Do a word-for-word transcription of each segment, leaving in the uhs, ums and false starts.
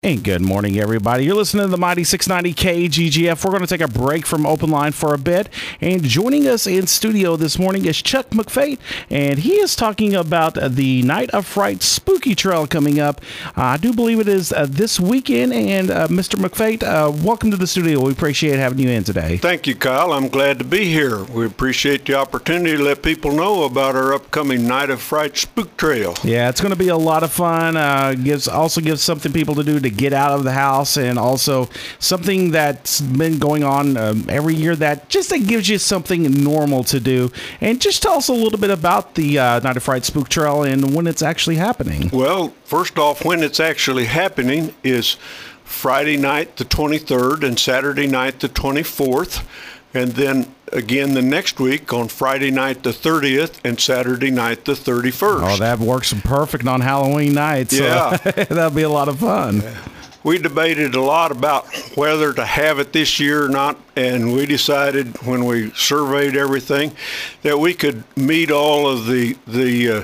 And good morning, everybody. You're listening to the Mighty six ninety K G G F. We're going to take a break from Open Line for a bit. And joining us in studio this morning is Chuck McFate. And he is talking about the Night of Fright Spooky Trail coming up. Uh, I do believe it is uh, this weekend. And uh, Mister McFate, uh, welcome to the studio. We appreciate having you in today. Thank you, Kyle. I'm glad to be here. We appreciate the opportunity to let people know about our upcoming Night of Fright Spook Trail. Yeah, it's going to be a lot of fun. Uh, gives also gives something people to do to get out of the house, and also something that's been going on um, every year that just that gives you something normal to do. And just tell us a little bit about the uh, Night of Fright Spook Trail and when it's actually happening. Well, first off, when it's actually happening is Friday night the twenty-third and Saturday night the twenty-fourth, and then again the next week on Friday night the thirtieth and Saturday night the thirty-first. Oh, that works perfect on Halloween night. So yeah. That'll be a lot of fun. Yeah. We debated a lot about whether to have it this year or not, and we decided when we surveyed everything that we could meet all of the the uh,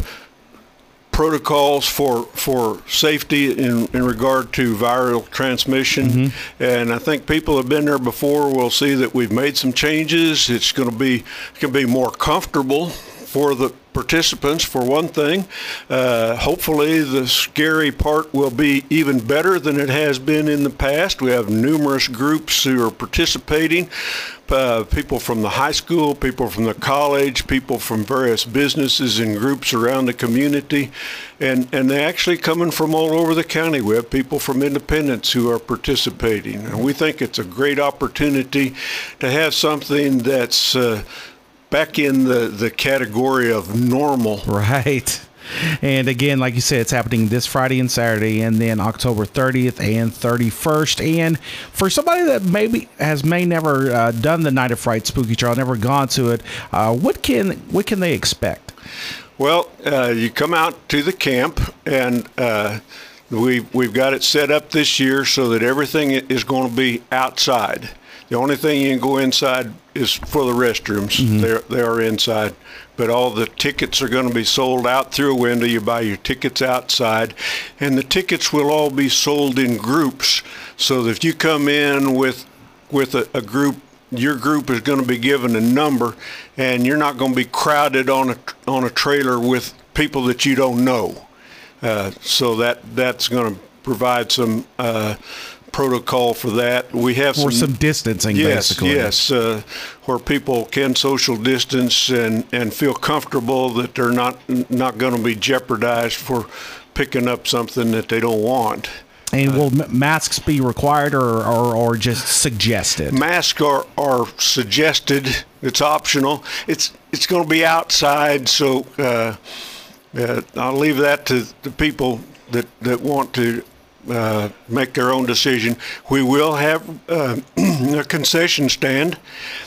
protocols for for safety in, in regard to viral transmission. Mm-hmm. And I think people have been there before will see that we've made some changes. It's going to be can be more comfortable for the participants, for one thing. Uh, hopefully the scary part will be even better than it has been in the past. We have numerous groups who are participating, uh, people from the high school, people from the college, people from various businesses and groups around the community, and, and they're actually coming from all over the county. We have people from Independence who are participating, and we think it's a great opportunity to have something that's uh, back in the, the category of normal. Right. And again, like you said, it's happening this Friday and Saturday, and then October thirtieth and thirty-first. And for somebody that maybe has may never uh, done the Night of Fright Spooky Trail, never gone to it, uh, what can what can they expect? Well, uh, you come out to the camp, and uh, we we've got it set up this year so that everything is going to be outside. The only thing you can go inside is for the restrooms. Mm-hmm. They're, they are inside. But all the tickets are going to be sold out through a window. You buy your tickets outside. And the tickets will all be sold in groups. So that if you come in with with a, a group, your group is going to be given a number. And you're not going to be crowded on a, on a trailer with people that you don't know. Uh, so that that's going to provide some Uh, protocol for that. We have or some, some distancing, yes, basically. Yes, uh, where people can social distance and, and feel comfortable that they're not not going to be jeopardized for picking up something that they don't want. And will uh, masks be required or, or, or just suggested? Masks are, are suggested. It's optional. It's it's going to be outside, so uh, uh, I'll leave that to the people that, that want to Uh, make their own decision. We will have uh, a concession stand,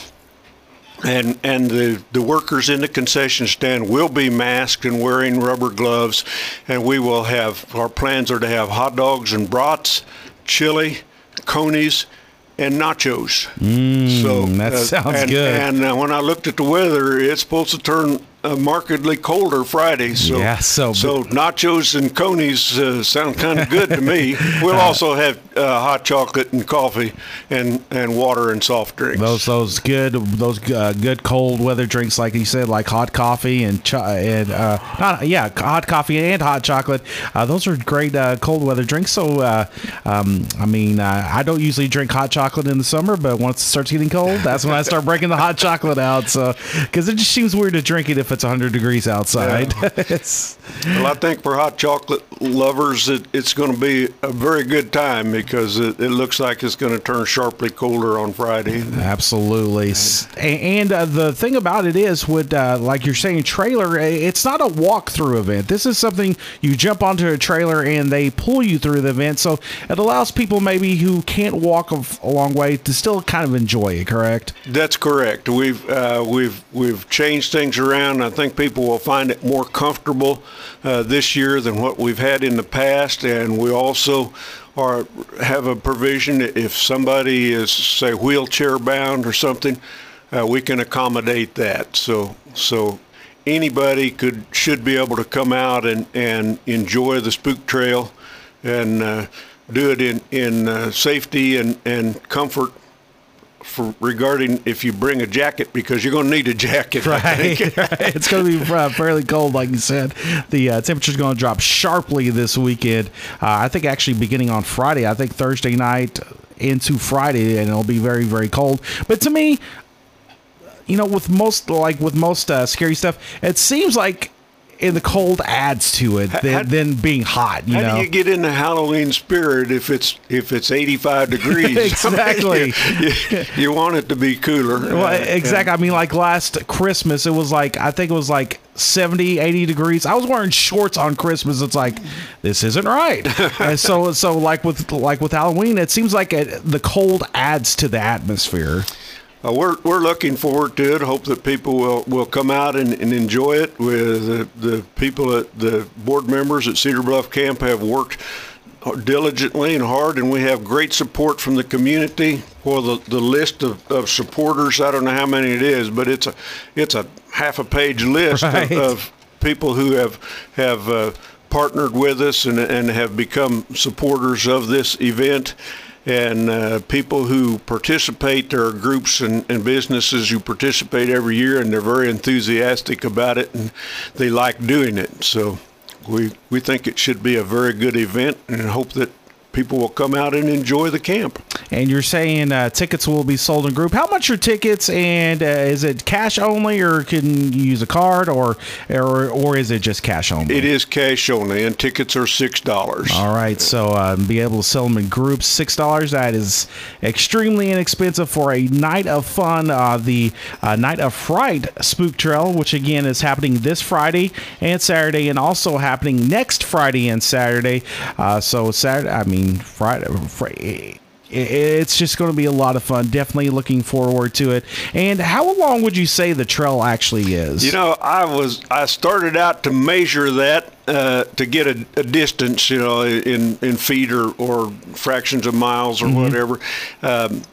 and and the, the workers in the concession stand will be masked and wearing rubber gloves, and we will have, our plans are to have hot dogs and brats, chili, conies, and nachos. Mm, so that uh, sounds and, good. And uh, when I looked at the weather, it's supposed to turn Uh, markedly colder Friday, so yeah, so, so nachos and conies uh, sound kind of good to me. We'll also have uh, hot chocolate and coffee and, and water and soft drinks. Those those good those uh, good cold weather drinks, like you said, like hot coffee and cho- and uh, not yeah, hot coffee and hot chocolate. Uh, those are great uh, cold weather drinks. So uh, um, I mean, uh, I don't usually drink hot chocolate in the summer, but once it starts getting cold, that's when I start breaking the hot chocolate out. So because it just seems weird to drink it if it's one hundred degrees outside. Yeah. it's, well, I think for hot chocolate lovers, it, it's going to be a very good time because it, it looks like it's going to turn sharply colder on Friday. Absolutely. And, and uh, the thing about it is, with uh, like you're saying, trailer, it's not a walkthrough event. This is something you jump onto a trailer and they pull you through the event. So it allows people maybe who can't walk a, a long way to still kind of enjoy it, correct? That's correct. We've uh, we've we've changed things around. I think people will find it more comfortable uh, this year than what we've had in the past, and we also are have a provision if somebody is, say, wheelchair bound or something, uh, we can accommodate that. So so anybody could should be able to come out and and enjoy the Spook Trail, and uh, do it in in uh, safety and and comfort. For regarding if you bring a jacket, because you're going to need a jacket. Right, I think. right. It's going to be uh, fairly cold, like you said. The uh, temperature's going to drop sharply this weekend. Uh, I think actually beginning on Friday. I think Thursday night into Friday, and it'll be very, very cold. But to me, you know, with most like with most uh, scary stuff, it seems like. And the cold adds to it than, how, than being hot. You how know? do you get in the Halloween spirit if it's if it's eighty-five degrees? Exactly. I mean, you, you, you want it to be cooler. Well, exactly. I mean, like last Christmas, it was like I think it was like seventy, eighty degrees. I was wearing shorts on Christmas. It's like this isn't right. And so, so like with like with Halloween, it seems like it, the cold adds to the atmosphere. Uh, we're we're looking forward to it. Hope that people will, will come out and, and enjoy it. With the, the people at the board members at Cedar Bluff Camp have worked diligently and hard, and we have great support from the community. For the, the list of, of supporters, I don't know how many it is, but it's a it's a half a page list right. of, of people who have have uh, partnered with us and and have become supporters of this event. And uh, people who participate, there are groups and, and businesses who participate every year, and they're very enthusiastic about it, and they like doing it. So we we think it should be a very good event, and hope that people will come out and enjoy the camp. And you're saying uh, tickets will be sold in group. How much are tickets, and uh, is it cash only, or can you use a card, or or or is it just cash only? It is cash only, and tickets are six dollars. All right, so uh, be able to sell them in groups, six dollars. That is extremely inexpensive for a night of fun. Uh, the uh, Night of Fright Spook Trail, which again is happening this Friday and Saturday, and also happening next Friday and Saturday. Uh, so Saturday, I mean. Friday, Friday, it's just going to be a lot of fun. Definitely looking forward to it. And how long would you say the trail actually is? You know, I was I started out to measure that uh, to get a, a distance, you know, in in feet or, or fractions of miles or mm-hmm. whatever. Um,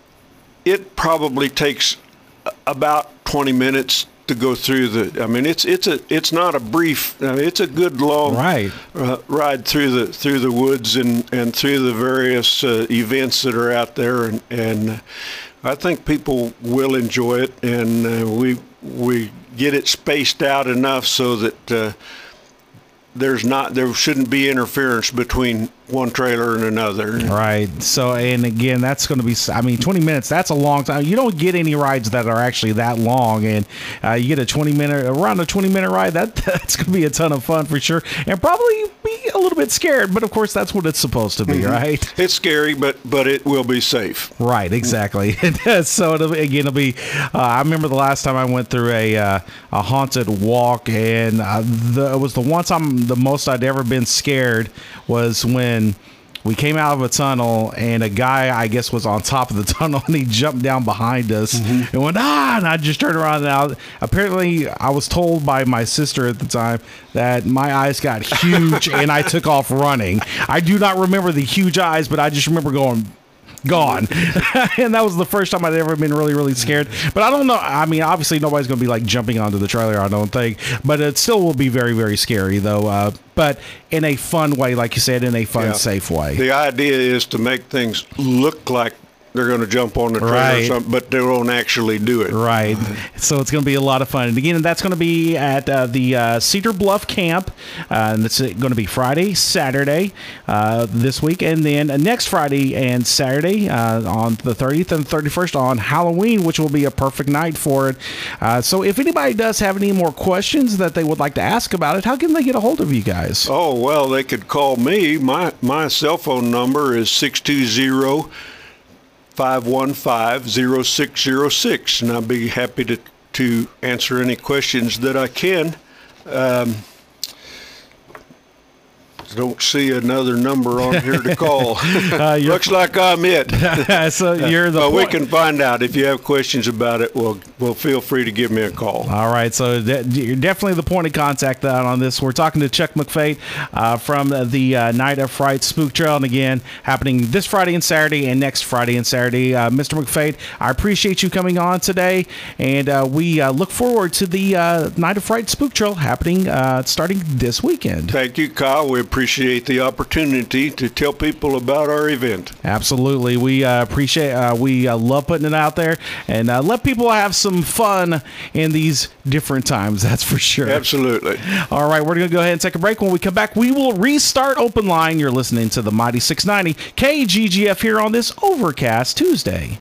it probably takes about twenty minutes to go through the. I mean, it's it's a it's not a brief. I mean, it's a good long right. uh, ride through the through the woods and, and through the various uh, events that are out there, and and I think people will enjoy it, and uh, we we get it spaced out enough so that uh, there's not there shouldn't be interference between one trailer and another. Right. So, and again, that's going to be, I mean, twenty minutes, that's a long time. You don't get any rides that are actually that long. And uh, you get a twenty minute, around a twenty minute ride, that that's going to be a ton of fun for sure. And probably be a little bit scared, but of course, that's what it's supposed to be, mm-hmm. right? It's scary, but but it will be safe. Right. Exactly. So, it'll, again, it'll be, uh, I remember the last time I went through a, uh, a haunted walk, and uh, the, it was the one time the most I'd ever been scared was when we came out of a tunnel, and a guy, I guess, was on top of the tunnel, and he jumped down behind us mm-hmm. and went, ah, and I just turned around. And I, apparently, I was told by my sister at the time that my eyes got huge, and I took off running. I do not remember the huge eyes, but I just remember going, gone. And that was the first time I'd ever been really, really scared. But I don't know. I mean, obviously, nobody's going to be like jumping onto the trailer, I don't think. But it still will be very, very scary, though. Uh, but in a fun way, like you said, in a fun, yeah. safe way. The idea is to make things look like they're going to jump on the trailer, right. or something, but they won't actually do it. Right. So it's going to be a lot of fun. And again, that's going to be at uh, the uh, Cedar Bluff Camp. Uh, and it's going to be Friday, Saturday uh, this week. And then next Friday and Saturday uh, on the thirtieth and thirty-first on Halloween, which will be a perfect night for it. Uh, so if anybody does have any more questions that they would like to ask about it, how can they get a hold of you guys? Oh, well, they could call me. My, my cell phone number is six two zero, five one five, zero six zero six, and I'll be happy to, to answer any questions that I can. Um, don't see another number on here to call. uh, Looks like I'm it. So you're the but point. We can find out. If you have questions about it, well, well feel free to give me a call. All right. So de- you're definitely the point of contact on this. We're talking to Chuck McFate uh, from the uh, Night of Fright Spook Trail, and again, happening this Friday and Saturday and next Friday and Saturday. Uh, Mister McFate, I appreciate you coming on today, and uh, we uh, look forward to the uh, Night of Fright Spook Trail happening uh, starting this weekend. Thank you, Kyle. We appreciate appreciate the opportunity to tell people about our event. Absolutely. We uh, appreciate, uh, we uh, love putting it out there and uh, let people have some fun in these different times. That's for sure. Absolutely. All right. We're going to go ahead and take a break. When we come back, we will restart Open Line. You're listening to the Mighty six ninety K G G F here on this Overcast Tuesday.